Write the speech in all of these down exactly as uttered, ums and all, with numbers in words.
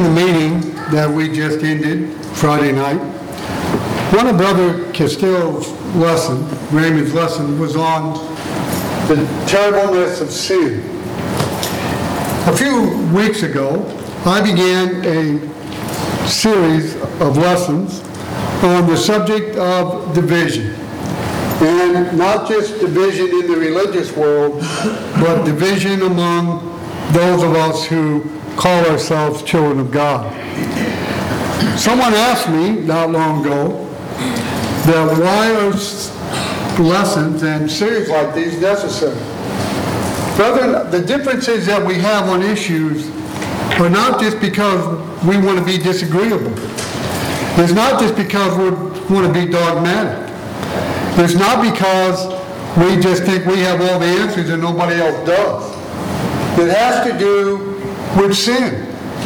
During the meeting that we just ended Friday night, one of Brother Castillo's lesson, Raymond's lesson, was on the terribleness of sin. A few weeks ago, I began a series of lessons on the subject of division. And not just division in the religious world, but division among those of us who call ourselves children of God. Someone asked me not long ago that why are lessons and series like these necessary? Brethren, the differences that we have on issues are not just because we want to be disagreeable. It's not just because we want to be dogmatic. It's not because we just think we have all the answers and nobody else does. It has to do with sin.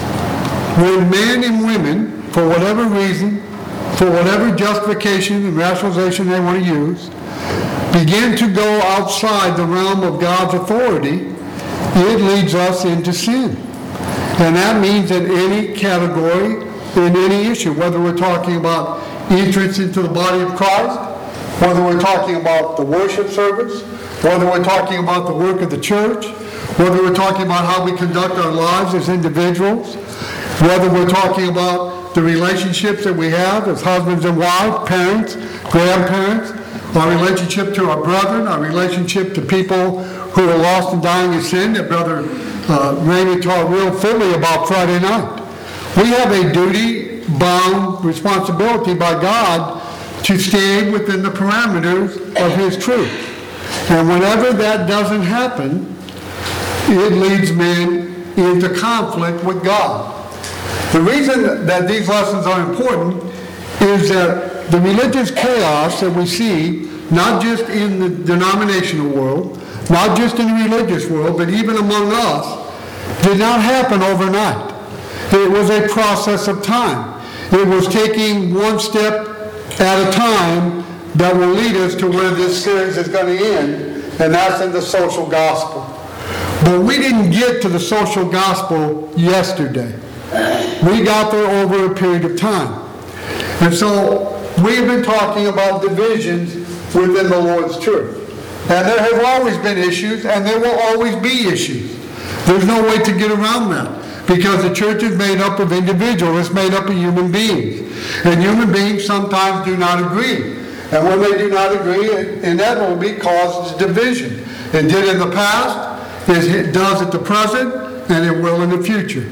When men and women, for whatever reason, for whatever justification and rationalization they want to use, begin to go outside the realm of God's authority, it leads us into sin. And that means in any category, in any issue, whether we're talking about entrance into the body of Christ, whether we're talking about the worship service, whether we're talking about the work of the church, whether we're talking about how we conduct our lives as individuals, whether we're talking about the relationships that we have as husbands and wives, parents, grandparents, our relationship to our brethren, our relationship to people who are lost and dying in sin that Brother uh, Raymond taught real fully about Friday night. We have a duty-bound responsibility by God to stay within the parameters of His truth. And whenever that doesn't happen, it leads men into conflict with God. The reason that these lessons are important is that the religious chaos that we see, not just in the denominational world, not just in the religious world, but even among us, did not happen overnight. It was a process of time. It was taking one step at a time that will lead us to where this series is going to end, and that's in the social gospel. But we didn't get to the social gospel yesterday. We got there over a period of time. And so we've been talking about divisions within the Lord's church. And there have always been issues, and there will always be issues. There's no way to get around that, because the church is made up of individuals. It's made up of human beings. And human beings sometimes do not agree. And when they do not agree, it inevitably causes division. It did in the past, it does at the present, and it will in the future.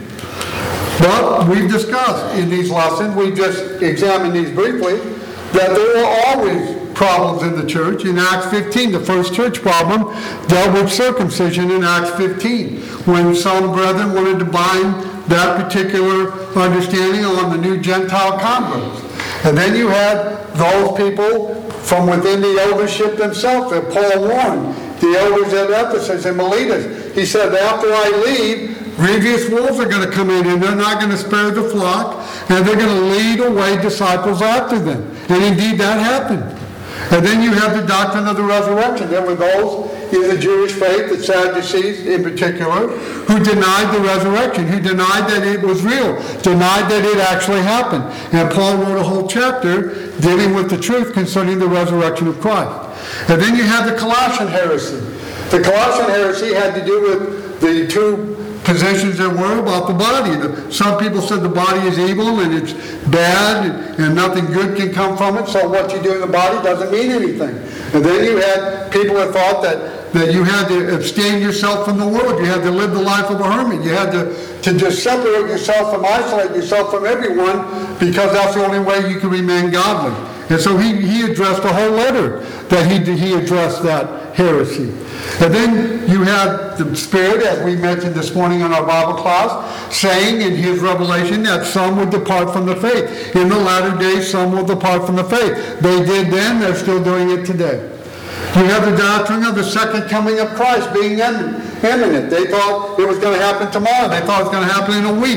But we've discussed in these lessons, we just examined these briefly, that there are always problems in the church. In Acts fifteen, the first church problem dealt with circumcision in Acts fifteen, when some brethren wanted to bind that particular understanding on the new Gentile converts. And then you had those people from within the eldership themselves that Paul warned, the elders at Ephesus and Miletus. He said, after I leave, grievous wolves are going to come in, and they're not going to spare the flock, and they're going to lead away disciples after them. And indeed that happened. And then you have the doctrine of the resurrection. There were those in the Jewish faith, the Sadducees in particular, who denied the resurrection, who denied that it was real, denied that it actually happened. And Paul wrote a whole chapter dealing with the truth concerning the resurrection of Christ. And then you have the Colossian heresy. The Colossian heresy had to do with the two positions there were about the body. The, some people said the body is evil and it's bad and, and nothing good can come from it, so what you do in the body doesn't mean anything. And then you had people that thought that, that you had to abstain yourself from the world. You had to live the life of a hermit. You had to, to just separate yourself from, isolate yourself from everyone, because that's the only way you can remain godly. And so he, he addressed a whole letter that he, he addressed that heresy. And then you have the Spirit, as we mentioned this morning in our Bible class, saying in his revelation that some would depart from the faith. In the latter days, some will depart from the faith. They did then, they're still doing it today. You have the doctrine of the second coming of Christ being imminent. They thought it was going to happen tomorrow. They thought it was going to happen in a week.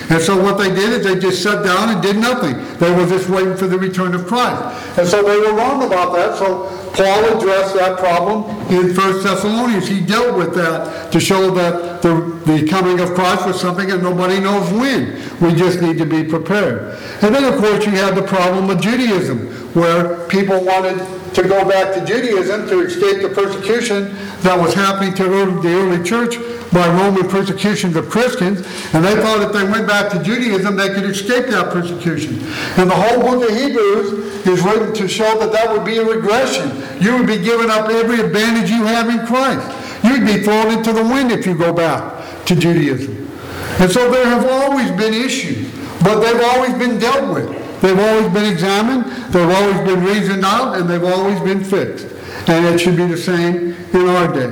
And so what they did is they just sat down and did nothing. They were just waiting for the return of Christ. And so they were wrong about that. So Paul addressed that problem in First Thessalonians. He dealt with that to show that the, the coming of Christ was something that nobody knows when. We just need to be prepared. And then, of course, you have the problem of Judaism, where people wanted to go back to Judaism to escape the persecution that was happening to the early church by Roman persecutions of Christians, and they thought if they went back to Judaism they could escape that persecution. And the whole book of Hebrews is written to show that that would be a regression. You would be giving up every advantage you have in Christ. You'd be thrown into the wind if you go back to Judaism. And so there have always been issues, but they've always been dealt with. They've always been examined, they've always been reasoned out, and they've always been fixed. And it should be the same in our day.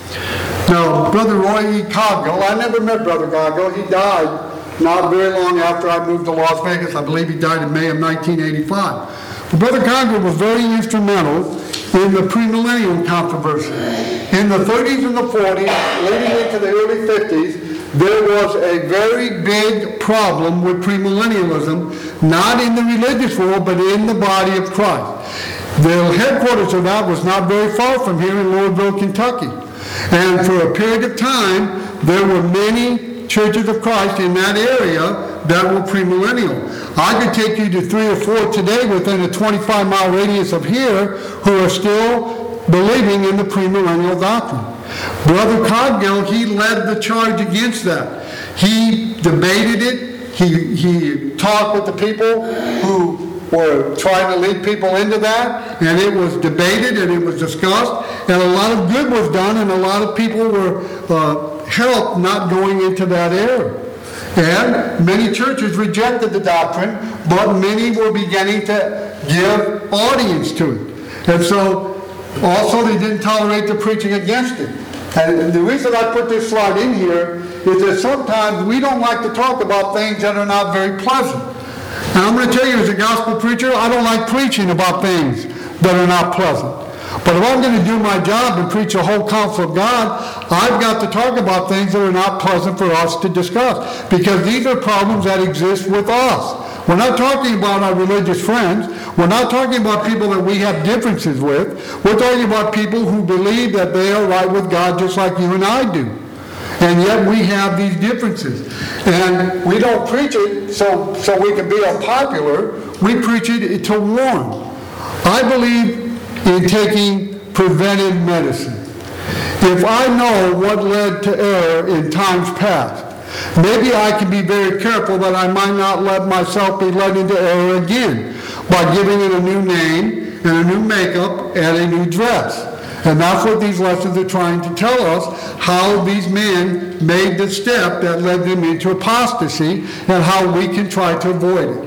Now, Brother Roy E. Coggill, I never met Brother Coggill. He died not very long after I moved to Las Vegas. I believe he died in May of nineteen eighty-five. But Brother Coggill was very instrumental in the premillennial controversy. In the thirties and the forties, leading into the early fifties, there was a very big problem with premillennialism, not in the religious world, but in the body of Christ. The headquarters of that was not very far from here in Louisville, Kentucky. And for a period of time, there were many churches of Christ in that area that were premillennial. I could take you to three or four today within a twenty-five mile radius of here who are still believing in the premillennial doctrine. Brother Coggill, he led the charge against that. He debated it. He, he talked with the people who were trying to lead people into that, and it was debated and it was discussed, and a lot of good was done, and a lot of people were uh, helped not going into that error. And many churches rejected the doctrine, but many were beginning to give audience to it. And so, also they didn't tolerate the preaching against it. And the reason I put this slide in here is that sometimes we don't like to talk about things that are not very pleasant. And I'm going to tell you, as a gospel preacher, I don't like preaching about things that are not pleasant. But if I'm going to do my job and preach the whole counsel of God, I've got to talk about things that are not pleasant for us to discuss, because these are problems that exist with us. We're not talking about our religious friends. We're not talking about people that we have differences with. We're talking about people who believe that they are right with God just like you and I do. And yet we have these differences. And we don't preach it so, so we can be unpopular. We preach it to warn. I believe in taking preventive medicine. If I know what led to error in times past, maybe I can be very careful that I might not let myself be led into error again by giving it a new name and a new makeup and a new dress. And that's what these lessons are trying to tell us, how these men made the step that led them into apostasy and how we can try to avoid it.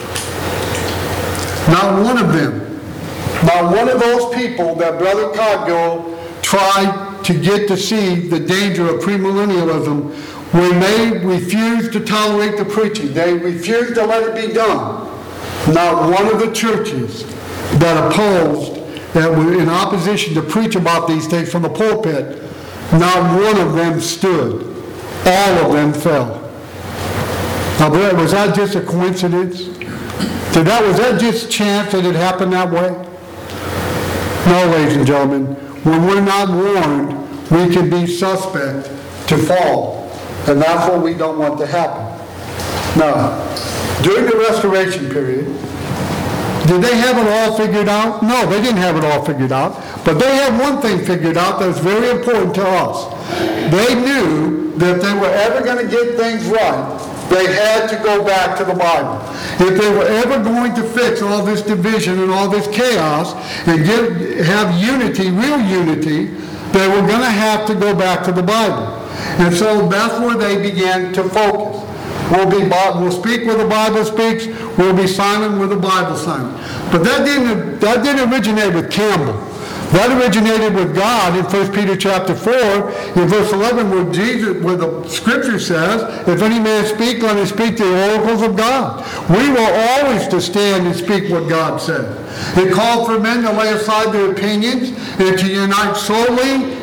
Not one of them, not one of those people that Brother Coggill tried to get to see the danger of premillennialism, when they refused to tolerate the preaching, they refused to let it be done. Not one of the churches that opposed, that were in opposition to preach about these things from the pulpit, not one of them stood. All of them fell. Now, was that just a coincidence? Did that, was that just chance that it happened that way? No, ladies and gentlemen. When we're not warned, we can be suspect to fall. And that's what we don't want to happen. Now, during the Restoration period, did they have it all figured out? No, they didn't have it all figured out. But they had one thing figured out that was very important to us. They knew that if they were ever going to get things right, they had to go back to the Bible. If they were ever going to fix all this division and all this chaos and get, have unity, real unity, they were going to have to go back to the Bible. And so that's where they began to focus. We'll, be, we'll speak where the Bible speaks. We'll be silent where the Bible is silent. But that didn't, that didn't originate with Campbell. That originated with God in First Peter chapter four, in verse eleven, where Jesus, where the Scripture says, "If any man speak, let him speak the oracles of God." We were always to stand and speak what God said. It called for men to lay aside their opinions and to unite solely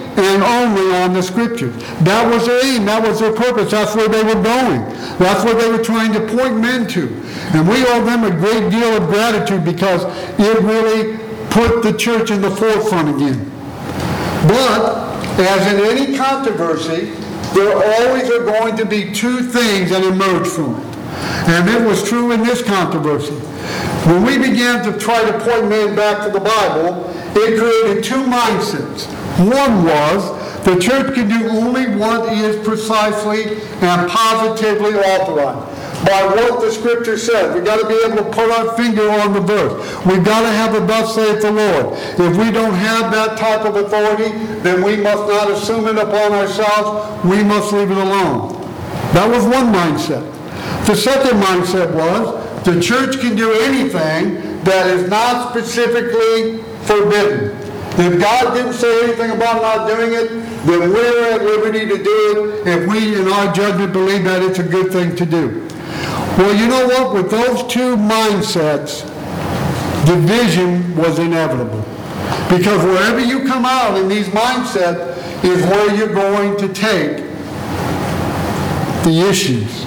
and only on the Scriptures. That was their aim. That was their purpose. That's where they were going. That's what they were trying to point men to. And we owe them a great deal of gratitude because it really put the church in the forefront again. But, as in any controversy, there always are going to be two things that emerge from it. And it was true in this controversy. When we began to try to point men back to the Bible, it created two mindsets. One was the church can do only what is precisely and positively authorized by what the Scripture says. We've got to be able to put our finger on the verse. We've got to have a thus saith the Lord. If we don't have that type of authority, then we must not assume it upon ourselves. We must leave it alone. That was one mindset. The second mindset was the church can do anything that is not specifically forbidden. If God didn't say anything about not doing it, then we're at liberty to do it if we, in our judgment, believe that it's a good thing to do. Well, you know what? With those two mindsets, division was inevitable. Because wherever you come out in these mindsets is where you're going to take the issues.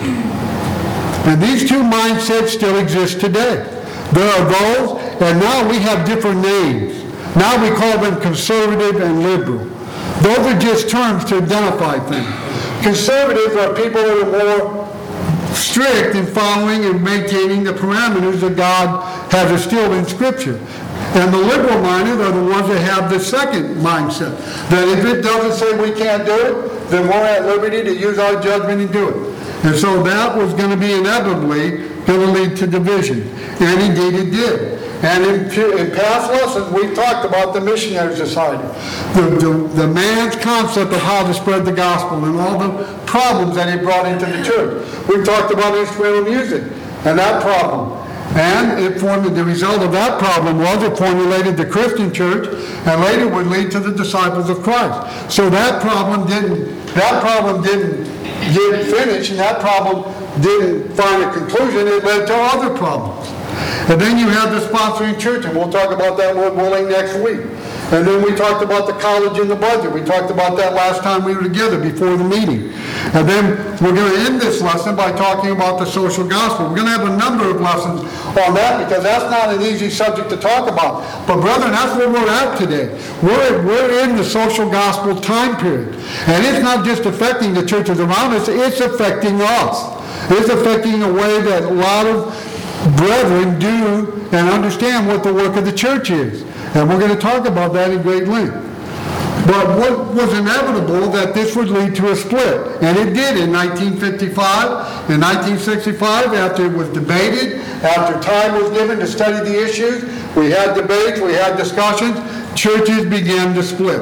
And these two mindsets still exist today. There are those, and now we have different names. Now we call them conservative and liberal. Those are just terms to identify things. Conservatives are people that are more strict in following and maintaining the parameters that God has instilled in Scripture. And the liberal-minded are the ones that have the second mindset, that if it doesn't say we can't do it, then we're at liberty to use our judgment and do it. And so that was going to be inevitably going to lead to division. And indeed it did. And in, in past lessons, we've talked about the Missionary Society, the, the, the man's concept of how to spread the gospel and all the problems that he brought into the church. We've talked about instrumental music and that problem. And it formed, the result of that problem was it formulated the Christian church and later would lead to the disciples of Christ. So that problem didn't, that problem didn't get finished, and that problem didn't find a conclusion. It led to other problems. And then you have the sponsoring church, and we'll talk about that, Lord willing, next week. And then we talked about the college and the budget. We talked about that last time we were together before the meeting. And then we're going to end this lesson by talking about the social gospel. We're going to have a number of lessons on that because that's not an easy subject to talk about. But brethren, that's where we're at today. We're, we're in the social gospel time period. And it's not just affecting the churches around us, it's affecting us. It's affecting the way that a lot of brethren do and understand what the work of the church is. And we're going to talk about that in great length. But what was inevitable that this would lead to a split. And it did in nineteen fifty-five. In nineteen sixty-five, after it was debated, after time was given to study the issues, we had debates, we had discussions, churches began to split.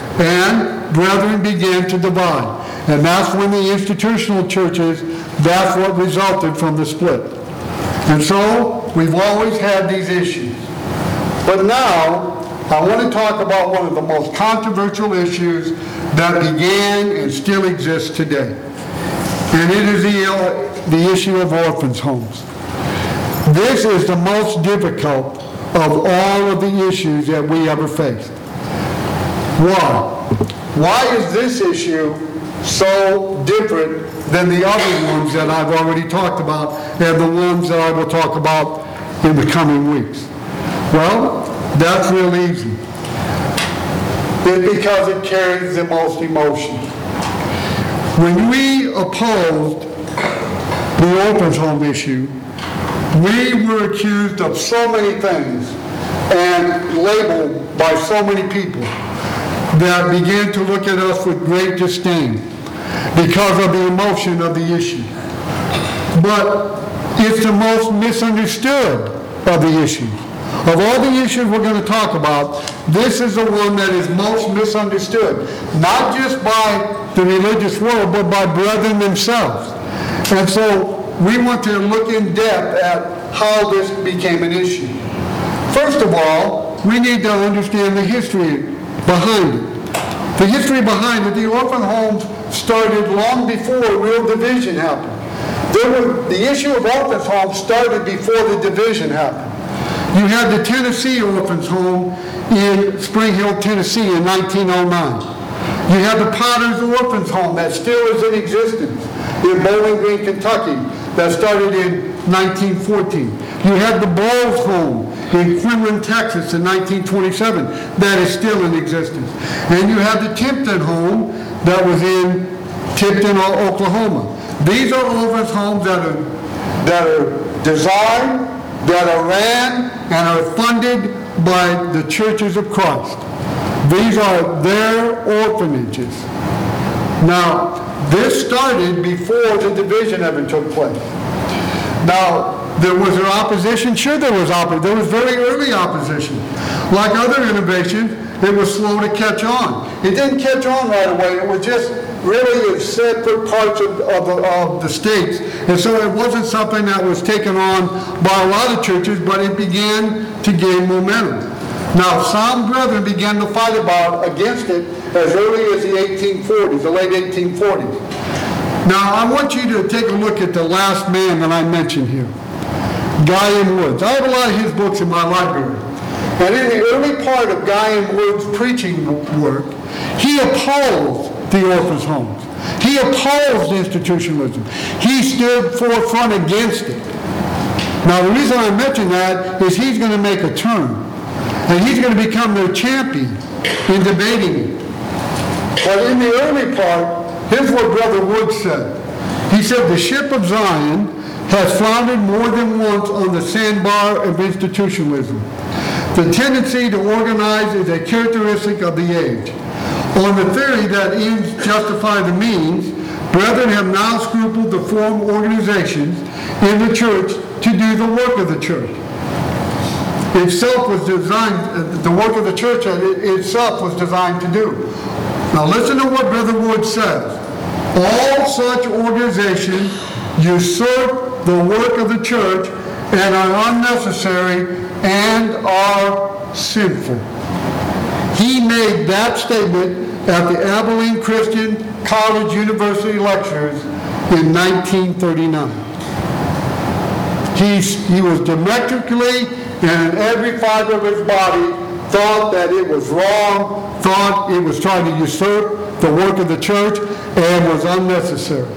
And brethren began to divide. And that's when the institutional churches, that's what resulted from the split. And so, we've always had these issues. But now, I want to talk about one of the most controversial issues that began and still exists today. And it is the, uh, the issue of orphans' homes. This is the most difficult of all of the issues that we ever faced. Why? Why is this issue so different than the other ones that I've already talked about and the ones that I will talk about in the coming weeks? Well, that's real easy. It's because it carries the most emotion. When we opposed the orphans' home issue, we were accused of so many things and labeled by so many people that began to look at us with great disdain because of the emotion of the issue. But it's the most misunderstood of the issues. Of all the issues we're going to talk about, this is the one that is most misunderstood, not just by the religious world, but by brethren themselves. And so we want to look in depth at how this became an issue. First of all, we need to understand the history behind it. The history behind it, the orphan homes started long before real division happened. There were, the issue of orphan homes started before the division happened. You had the Tennessee Orphans Home in Spring Hill, Tennessee in nineteen oh nine. You have the Potter's Orphans Home that still is in existence in Bowling Green, Kentucky, that started in nineteen fourteen. You have the Bowles Home in Quinlan, Texas in nineteen twenty-seven that is still in existence. And you have the Tipton Home that was in Tipton, Oklahoma. These are orphans homes that are, that are designed, that are ran, and are funded by the churches of Christ. These are their orphanages. Now, this started before the division ever took place. Now, there was there opposition? Sure there was opposition. There was very early opposition. Like other innovations, it was slow to catch on. It didn't catch on right away. It was just really in separate parts of, of, the, of the states. And so it wasn't something that was taken on by a lot of churches, but it began to gain momentum. Now, some brethren began to fight about against it as early as the eighteen forties, the late eighteen forties. Now, I want you to take a look at the last man that I mentioned here, Guy M. Woods. I have a lot of his books in my library. And in the early part of Guy M. Woods' preaching work, he opposed the orphans' homes. He opposed institutionalism. He stood forefront against it. Now, the reason I mention that is he's going to make a turn. And he's going to become their champion in debating it. But in the early part, here's what Brother Wood said. He said, the ship of Zion has floundered more than once on the sandbar of institutionalism. The tendency to organize is a characteristic of the age. On the theory that ends justify the means, brethren have now scrupled to form organizations in the church to do the work of the church. Itself was designed, the work of the church itself was designed to do. Now listen to what Brother Wood says. All such organizations usurp the work of the church and are unnecessary and are sinful. He made that statement at the Abilene Christian College University lectures in nineteen thirty-nine. He, he was diametrically and in every fiber of his body thought that it was wrong, thought it was trying to usurp the work of the church, and was unnecessary.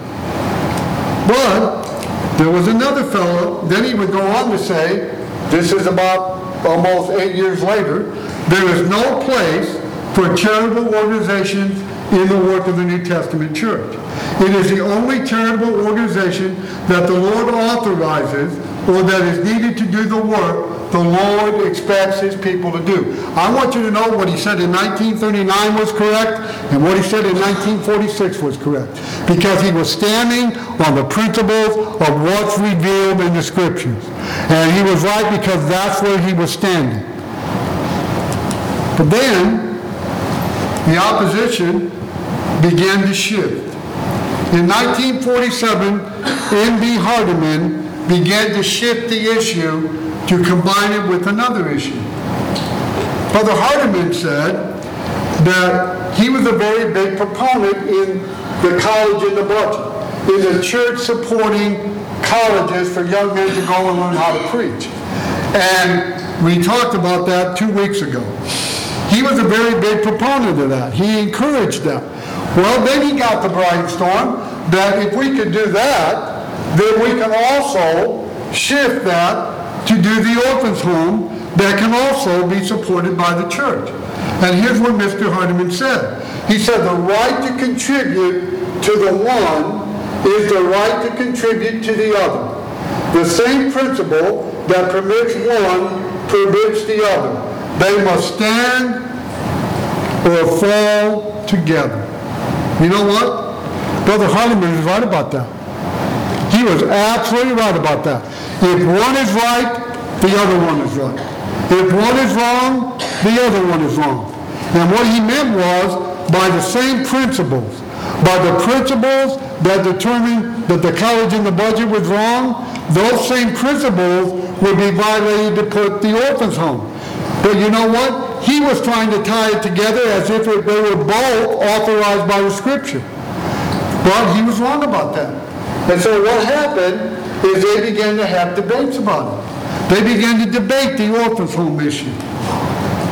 But there was another fellow, then he would go on to say, this is about almost eight years later, there is no place for charitable organizations in the work of the New Testament church. It is the only charitable organization that the Lord authorizes or that is needed to do the work the Lord expects his people to do. I want you to know what he said in nineteen thirty-nine was correct and what he said in nineteen forty-six was correct, because he was standing on the principles of what's revealed in the Scriptures. And he was right because that's where he was standing. But then the opposition began to shift. In nineteen forty-seven, N B Hardeman began to shift the issue to combine it with another issue. Brother Hardeman said that he was a very big proponent in the college in the budget, in the church supporting colleges for young men to go and learn how to preach. And we talked about that two weeks ago. He was a very big proponent of that. He encouraged that. Well, then he got the brainstorm that if we could do that, then we can also shift that to do the orphans' home that can also be supported by the church. And here's what Mister Hardeman said. He said the right to contribute to the one is the right to contribute to the other. The same principle that permits one permits the other. They must stand or fall together. You know what? Brother Hardeman is right about that. He was absolutely right about that. If one is right, the other one is right. If one is wrong, the other one is wrong. And what he meant was, by the same principles, by the principles that determined that the college in the budget was wrong, those same principles would be violated to put the orphans home. But you know what? He was trying to tie it together as if it, they were both authorized by the Scripture. But he was wrong about that. And so what happened is they began to have debates about it. They began to debate the orphans home issue.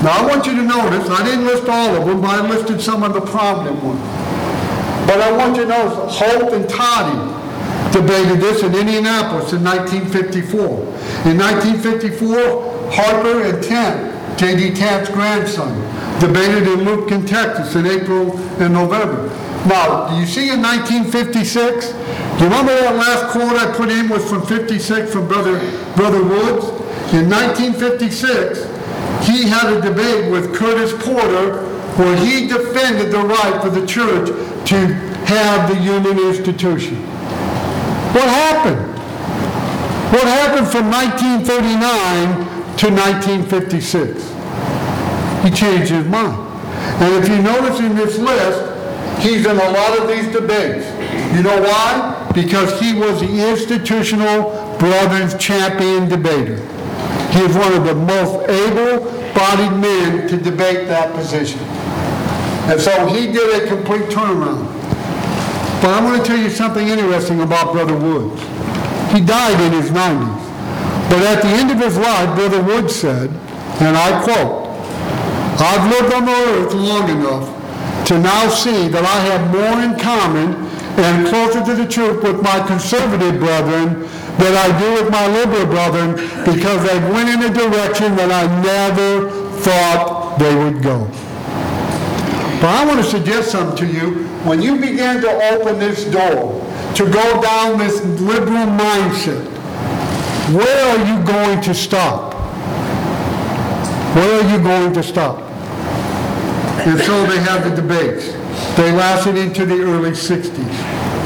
Now I want you to notice, I didn't list all of them, but I listed some of the prominent ones. But I want you to notice, Holt and Toddy debated this in Indianapolis in nineteen fifty-four. In nineteen fifty-four, Harper and Tent, J D Tant's grandson, debated in Lupton, Texas in April and November. Now, do you see in nineteen fifty-six, do you remember that last quote I put in was from fifty-six from Brother, Brother Woods? In nineteen fifty-six, he had a debate with Curtis Porter where he defended the right for the church to have the Union institution. What happened? What happened from nineteen thirty-nine to nineteen fifty-six? He changed his mind. And if you notice in this list, he's in a lot of these debates. You know why? Because he was the Institutional Brothers champion debater. He is one of the most able-bodied men to debate that position. And so he did a complete turnaround. But I want to tell you something interesting about Brother Woods. He died in his nineties. But at the end of his life, Brother Woods said, and I quote, "I've lived on the earth long enough to now see that I have more in common and closer to the truth with my conservative brethren than I do with my liberal brethren because they went in a direction that I never thought they would go." But I want to suggest something to you. When you begin to open this door, to go down this liberal mindset, where are you going to stop? Where are you going to stop? And so they had the debates. They lasted into the early sixties.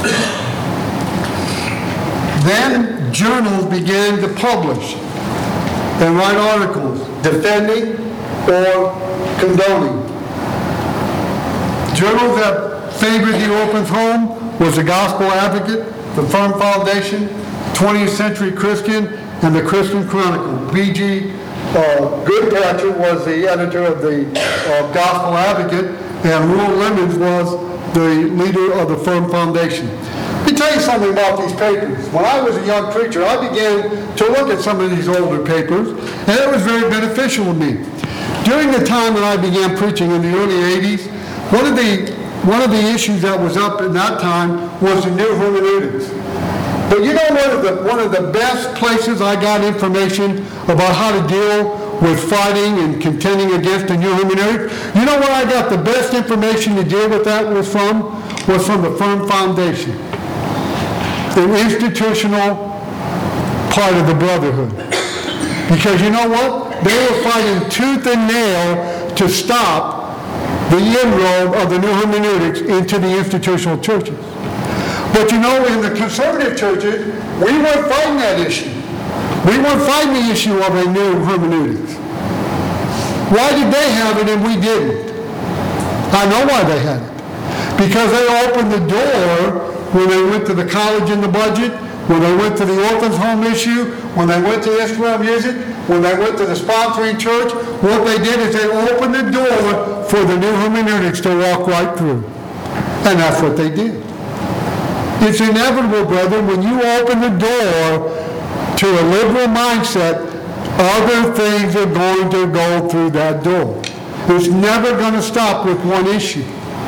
Then journals began to publish and write articles defending or condoning. Journals that favored the Orphans Home was the Gospel Advocate, the Firm Foundation, twentieth Century Christian, and the Christian Chronicle. B G Uh, Goodpatcher was the editor of the uh, Gospel Advocate, and Rural Lemons was the leader of the Firm Foundation. Let me tell you something about these papers. When I was a young preacher, I began to look at some of these older papers, and it was very beneficial to me. During the time that I began preaching in the early eighties, one of the one of the issues that was up at that time was the new hermeneutics. But you know one of the one of the best places I got information about how to deal with fighting and contending against the new hermeneutics? You know where I got the best information to deal with that was from? Was from the Firm Foundation, the institutional part of the brotherhood. Because you know what? They were fighting tooth and nail to stop the inroad of the new hermeneutics into the institutional churches. But you know, in the conservative churches, we weren't fighting that issue. We weren't fighting the issue of a new hermeneutics. Why did they have it and we didn't? I know why they had it. Because they opened the door when they went to the college in the budget, when they went to the Orphans Home issue, when they went to Israel Music, when they went to the sponsoring church. What they did is they opened the door for the new hermeneutics to walk right through. And that's what they did. It's inevitable, brother, when you open the door to a liberal mindset, other things are going to go through that door. It's never going to stop with one issue.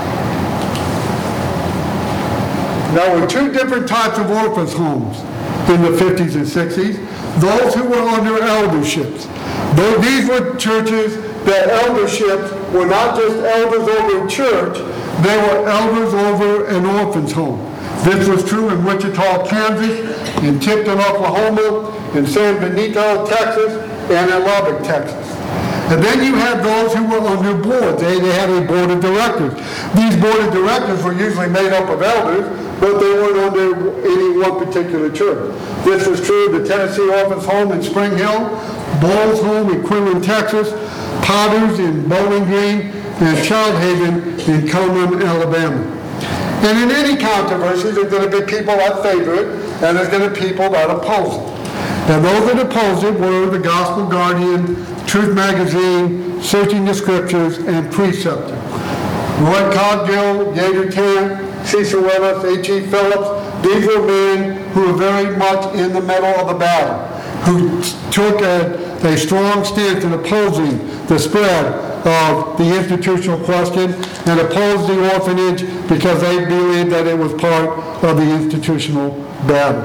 There were two different types of orphans' homes in the fifties and sixties. Those who were under elderships. Though these were churches that elderships were not just elders over a church, they were elders over an orphan's home. This was true in Wichita, Kansas, in Tipton, Oklahoma, in San Benito, Texas, and in Lubbock, Texas. And then you had those who were under boards. They, they had a board of directors. These board of directors were usually made up of elders, but they weren't under any one particular church. This was true of the Tennessee Orphans Home in Spring Hill, Bowles Home in Quinlan, Texas, Potter's in Bowling Green, and Child Haven in Cullman, Alabama. And in any controversy, there's going to be people that favor it, and there's going to be people that oppose it. And those that opposed it were the Gospel Guardian, Truth Magazine, Searching the Scriptures, and Preceptor. Roy Cogdill, Gator Tan, Cecil Willis, H E Phillips, these were men who were very much in the middle of the battle. who took a, a strong stance in opposing the spread of the institutional question and opposed the orphanage because they believed that it was part of the institutional battle.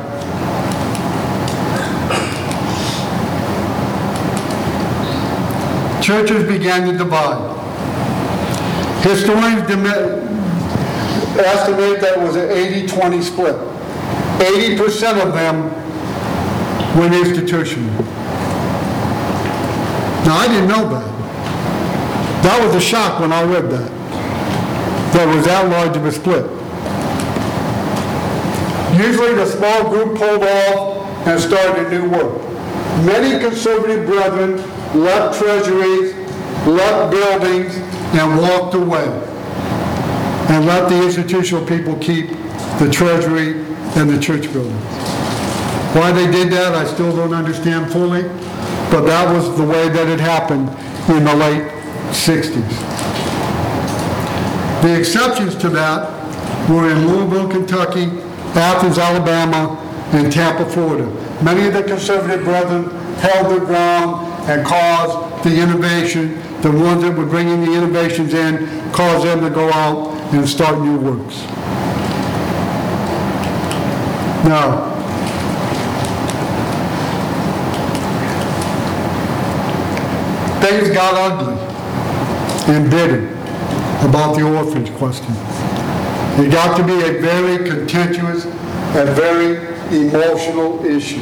Churches began to divide. Historians estimate that it was an eighty twenty split. eighty percent of them went institutional. Now, I didn't know that. That was a shock when I read that. There was that large of a split. Usually the small group pulled off and started a new work. Many conservative brethren left treasuries, left buildings, and walked away, and let the institutional people keep the treasury and the church buildings. Why they did that, I still don't understand fully, but that was the way that it happened in the late sixties. The exceptions to that were in Louisville, Kentucky, Athens, Alabama, and Tampa, Florida. Many of the conservative brethren held their ground and caused the innovation. The ones that were bringing the innovations in caused them to go out and start new works. Now, things got ugly and bitter about the orphanage question. It got to be a very contentious and very emotional issue.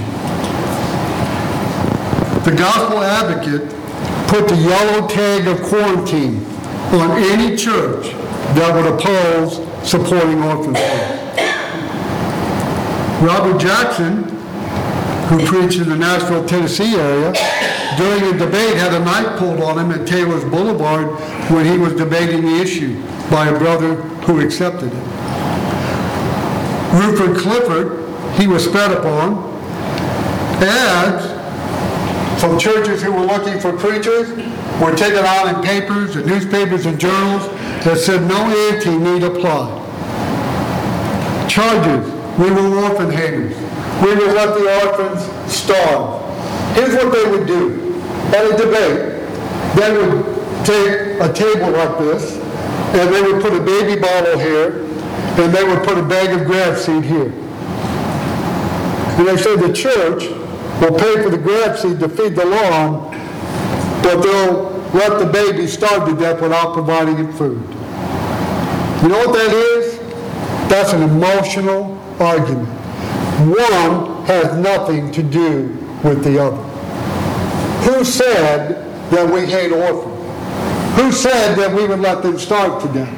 The Gospel Advocate put the yellow tag of quarantine on any church that would oppose supporting orphans. Robert Jackson, who preached in the Nashville, Tennessee area, during a debate had a knife pulled on him at Taylor's Boulevard when he was debating the issue by a brother who accepted it. Rupert Clifford, he was spat upon. Ads from churches who were looking for preachers were taken out in papers and newspapers and journals that said no ante need apply. Charges, we were orphan haters. We would let the orphans starve. Here's what they would do. At a debate, they would take a table like this, and they would put a baby bottle here, and they would put a bag of grape seed here. And they said the church will pay for the grape seed to feed the lawn, but they'll let the baby starve to death without providing it food. You know what that is? That's an emotional argument. One has nothing to do with the other. Who said that we hate orphans? Who said that we would let them starve to death?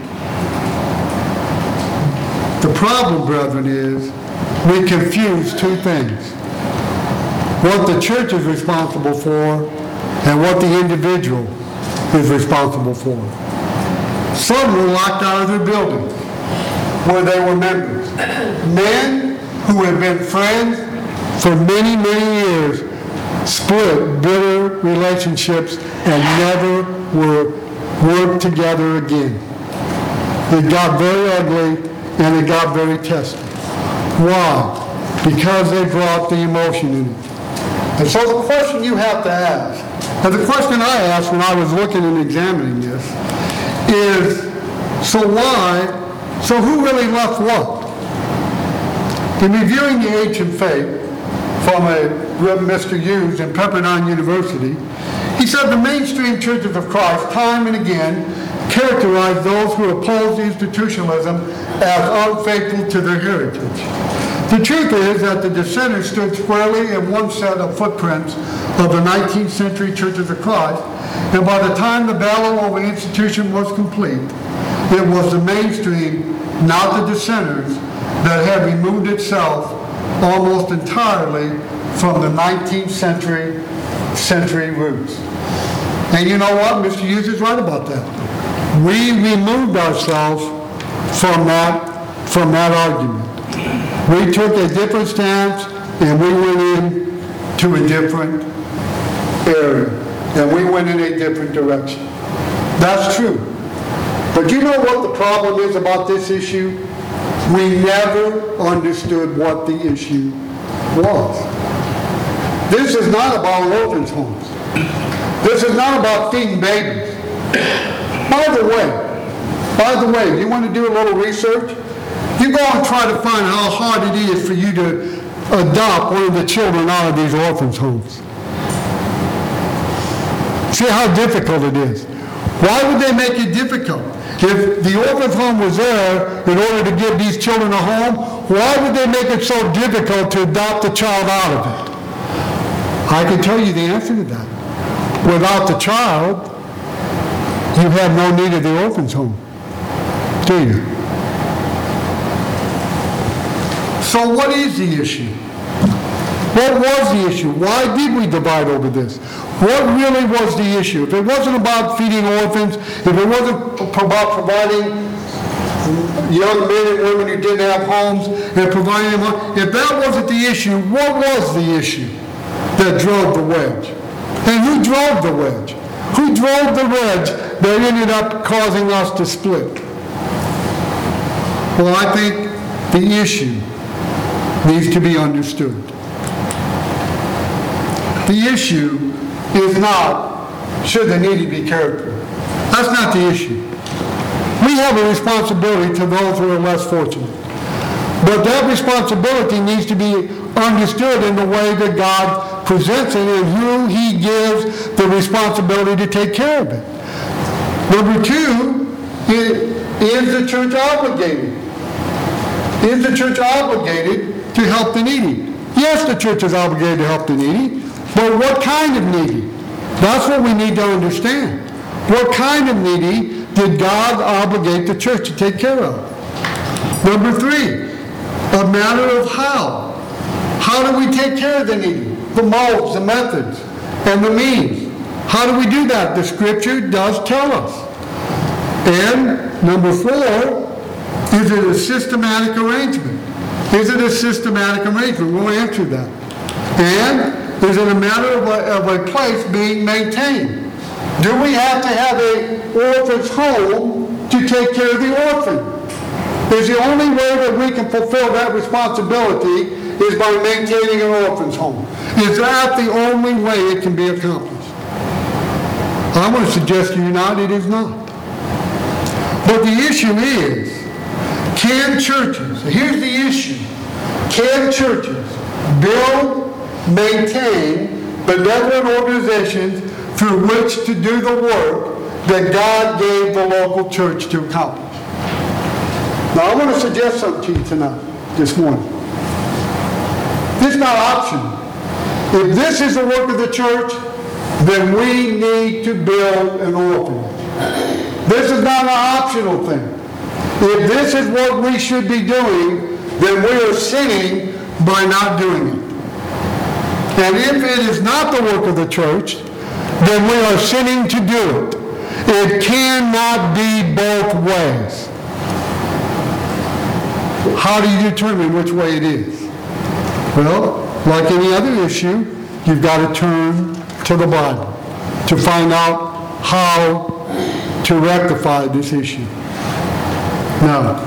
The problem, brethren, is we confuse two things. What the church is responsible for and what the individual is responsible for. Some were locked out of their buildings where they were members. Men who had been friends for many, many years split bitter relationships and never were worked together again. It got very ugly and it got very testy. Why? Because they brought the emotion in it. And so the question you have to ask, and the question I asked when I was looking and examining this, is, so why, so who really left what? In reviewing the ancient faith from a Mister Hughes in Pepperdine University, he said the mainstream churches of Christ, time and again, characterized those who opposed institutionalism as unfaithful to their heritage. The truth is that the dissenters stood squarely in one set of footprints of the nineteenth century churches of Christ, and by the time the battle over institution was complete, it was the mainstream, not the dissenters, that had removed itself almost entirely from the nineteenth century century roots. And you know what? Mister Hughes is right about that. We removed ourselves from that, from that argument. We took a different stance and we went in to a different area. And we went in a different direction. That's true. But you know what the problem is about this issue? We never understood what the issue was. This is not about orphans' homes. This is not about feeding babies. By the way, by the way, you want to do a little research? You go and try to find how hard it is for you to adopt one of the children out of these orphans' homes. See how difficult it is. Why would they make it difficult? If the orphan's home was there in order to give these children a home, why would they make it so difficult to adopt a child out of it? I can tell you the answer to that. Without the child, you have no need of the orphan's home, do you? So what is the issue? What was the issue? Why did we divide over this? What really was the issue? If it wasn't about feeding orphans, if it wasn't about providing young men and women who didn't have homes and providing them, if that wasn't the issue, what was the issue that drove the wedge? And who drove the wedge? Who drove the wedge that ended up causing us to split? Well, I think the issue needs to be understood. The issue is not, should the needy be cared for? That's not the issue. We have a responsibility to those who are less fortunate. But that responsibility needs to be understood in the way that God presents it and who He gives the responsibility to take care of it. Number two, is the church obligated? Is the church obligated to help the needy? Yes, the church is obligated to help the needy, but what kind of needy? That's what we need to understand. What kind of needy did God obligate the church to take care of? Number three, a matter of how. How do we take care of the needy? The modes, the methods, and the means. How do we do that? The Scripture does tell us. And number four, is it a systematic arrangement? Is it a systematic arrangement? We'll answer that. And is it a matter of a, of a place being maintained? Do we have to have an orphan's home to take care of the orphan? Is the only way that we can fulfill that responsibility is by maintaining an orphan's home? Is that the only way it can be accomplished? I want to suggest to you not, it is not. But the issue is, can churches, here's the issue, can churches build, maintain benevolent organizations through which to do the work that God gave the local church to accomplish? Now I want to suggest something to you tonight, this morning. This is not optional. If this is the work of the church, then we need to build an orphanage. This is not an optional thing. If this is what we should be doing, then we are sinning by not doing it. And if it is not the work of the church, then we are sinning to do it. It cannot be both ways. How do you determine which way it is? Well, like any other issue, you've got to turn to the Bible to find out how to rectify this issue. Now,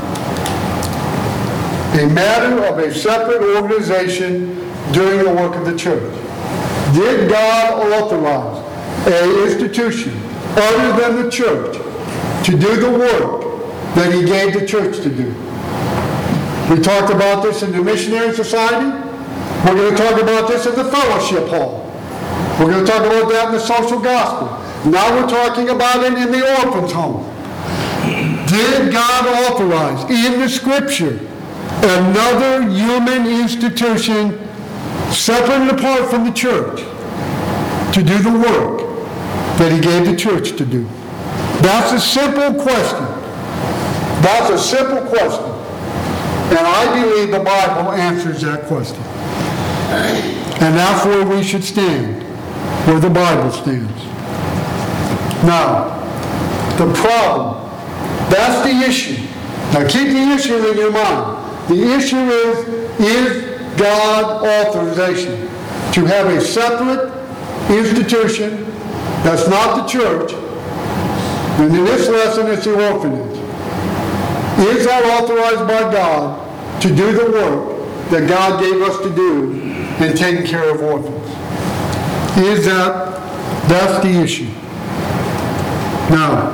a matter of a separate organization doing the work of the church. Did God authorize an institution other than the church to do the work that He gave the church to do? We talked about this in the Missionary Society. We're going to talk about this in the Fellowship Hall. We're going to talk about that in the Social Gospel. Now we're talking about it in the orphan's home. Did God authorize in the Scripture another human institution separate and apart from the church to do the work that He gave the church to do? That's a simple question. That's a simple question. And I believe the Bible answers that question. And that's where we should stand, where the Bible stands. Now, the problem, that's the issue. Now keep the issue in your mind. The issue is, is God authorization to have a separate institution that's not the church, and in this lesson it's the orphanage. Is that authorized by God to do the work that God gave us to do in taking care of orphans? is that that's the issue. Now,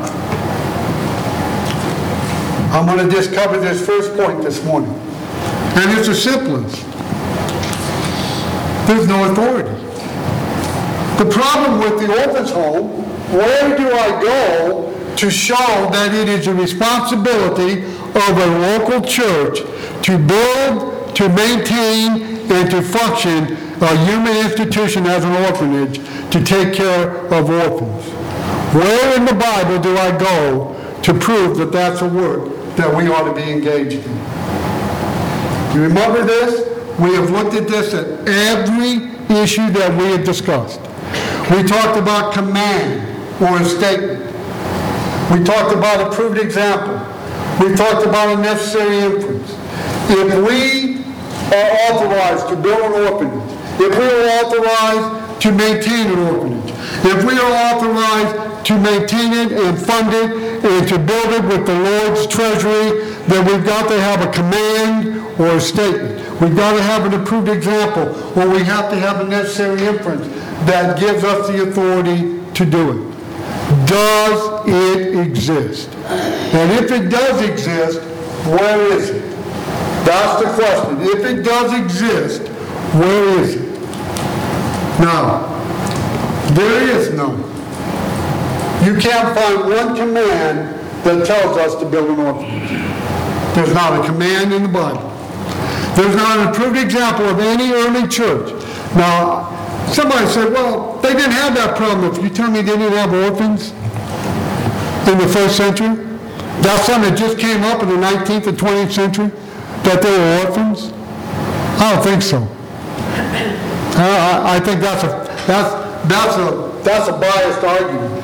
I'm going to just cover this first point this morning. And it's the simplest. There's no authority. The problem with the orphan's home, where do I go to show that it is the responsibility of a local church to build, to maintain, and to function a human institution as an orphanage to take care of orphans? Where in the Bible do I go to prove that that's a work that we ought to be engaged in? You remember this? We have looked at this at every issue that we have discussed. We talked about command or a statement. We talked about a proved example. We talked about a necessary inference. If we are authorized to build an orphanage, if we are authorized to maintain an orphanage, if we are authorized to maintain it and fund it and to build it with the Lord's treasury, then we've got to have a command or a statement. We've got to have an approved example, or we have to have a necessary inference that gives us the authority to do it. Does it exist? And if it does exist, where is it? That's the question. If it does exist, where is it? Now, there is none. You can't find one command that tells us to build an orphanage. There's not a command in the Bible. There's not an approved example of any early church. Now, somebody said, well, they didn't have that problem. If you tell me they didn't have orphans in the first century, that's something that just came up in the nineteenth and twentieth century, that they were orphans? I don't think so. I, I think that's a that's that's a that's a biased argument.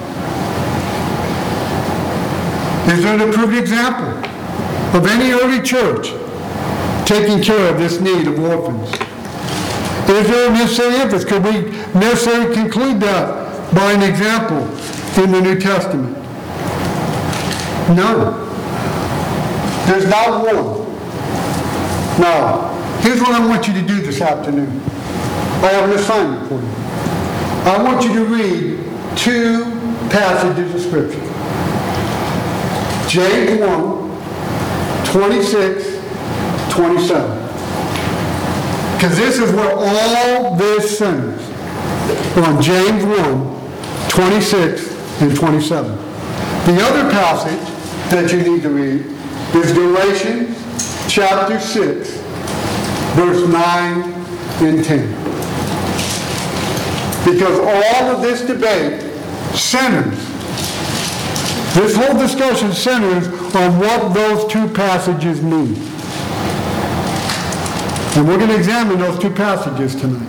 Is there an approved example of any early church taking care of this need of orphans? Is there a necessary inference? Could we necessarily conclude that by an example in the New Testament? No. There's not one. Now, here's what I want you to do this afternoon. I have an assignment for you. I want you to read two passages of Scripture. James one, twenty-six, twenty-seven. Because this is where all this centers. On James one, twenty-six and twenty-seven. The other passage that you need to read is Galatians chapter six, verse nine and ten. Because all of this debate centers, this whole discussion centers on what those two passages mean. And we're going to examine those two passages tonight.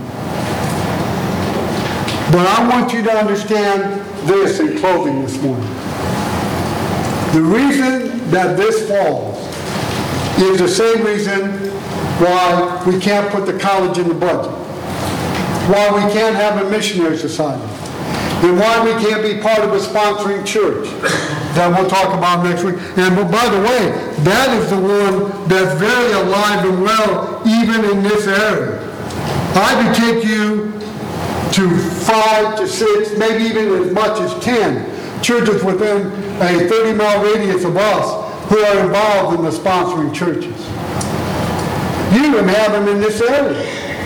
But I want you to understand this in closing this morning. The reason that this falls is the same reason why we can't put the college in the budget, why we can't have a missionary society, and why we can't be part of a sponsoring church that we'll talk about next week. And by the way, that is the one that's very alive and well even in this area. I could take you to five to six, maybe even as much as ten churches within a thirty mile radius of us who are involved in the sponsoring churches. You even have them in this area.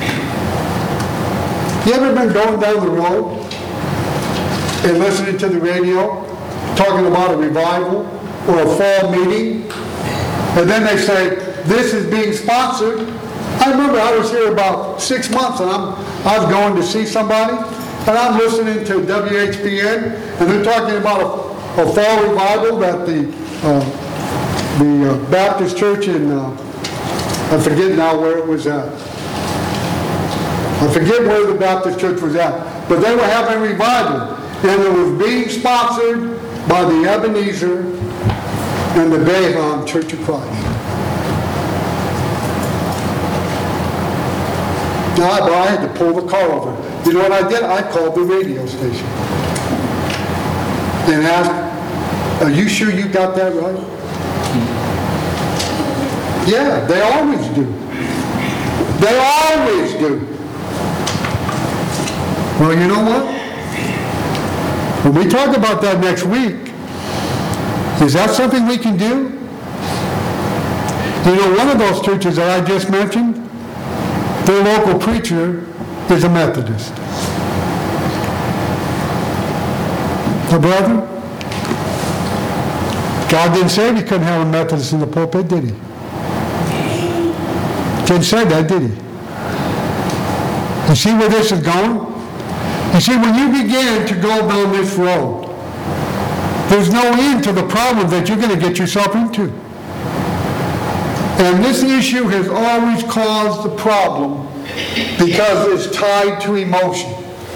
You ever been going down the road and listening to the radio talking about a revival or a fall meeting, and then they say, this is being sponsored? I remember I was here about six months and I'm, I was going to see somebody, and I'm listening to W H B N, and they're talking about a, a fall revival that the, uh, the uh, Baptist church in, uh, I forget now where it was at. I forget where the Baptist church was at, but they were having a revival, and it was being sponsored by the Ebenezer and the Bayham Church of Christ. Now, I, I had to pull the car over. You know what I did? I called the radio station and asked, are you sure you got that right? Yeah, they always do. They always do. Well, you know what? When we talk about that next week, is that something we can do? You know, one of those churches that I just mentioned, their local preacher is a Methodist. A brother? God didn't say we couldn't have a Methodist in the pulpit, did he? Didn't say that, did he? You see where this is going? You see, when you begin to go down this road, there's no end to the problem that you're going to get yourself into. And this issue has always caused the problem because it's tied to emotion.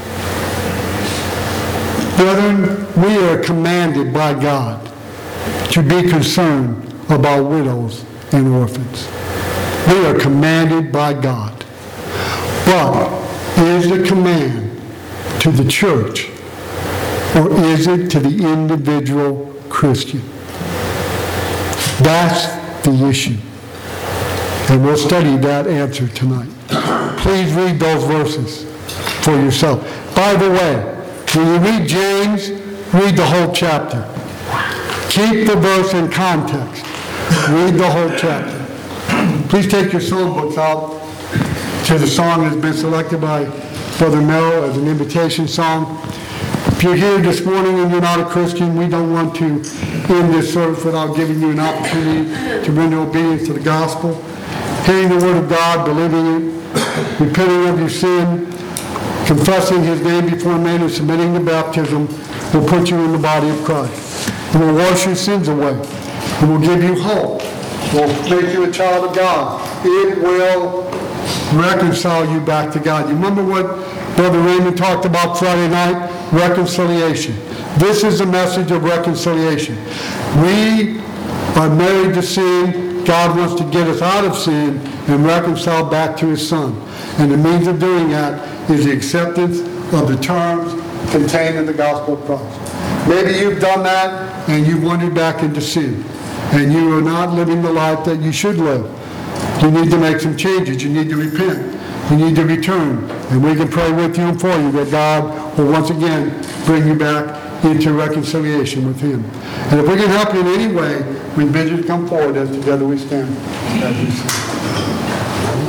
Brethren, we are commanded by God to be concerned about widows and orphans. We are commanded by God. But is the command to the church, or is it to the individual Christian? That's the issue. And we'll study that answer tonight. Please read those verses for yourself. By the way, when you read James, read the whole chapter. Keep the verse in context. Read the whole chapter. Please take your song books out to the song that's been selected by Brother Merrill as an invitation song. If you're here this morning and you're not a Christian, we don't want to end this service without giving you an opportunity to render obedience to the gospel. Hearing the word of God, believing it, repenting of your sin, confessing his name before men and submitting to baptism will put you in the body of Christ. It will wash your sins away. It will give you hope. It will make you a child of God. It will reconcile you back to God. You remember what Brother Raymond talked about Friday night? Reconciliation. This is the message of reconciliation. We are married to sin. God wants to get us out of sin and reconcile back to his Son. And the means of doing that is the acceptance of the terms contained in the gospel of Christ. Maybe you've done that and you've wandered back into sin. And you are not living the life that you should live. You need to make some changes. You need to repent. You need to return. And we can pray with you and for you that God will once again bring you back into reconciliation with him. And if we can help you in any way, we bid you to come forward as together we stand.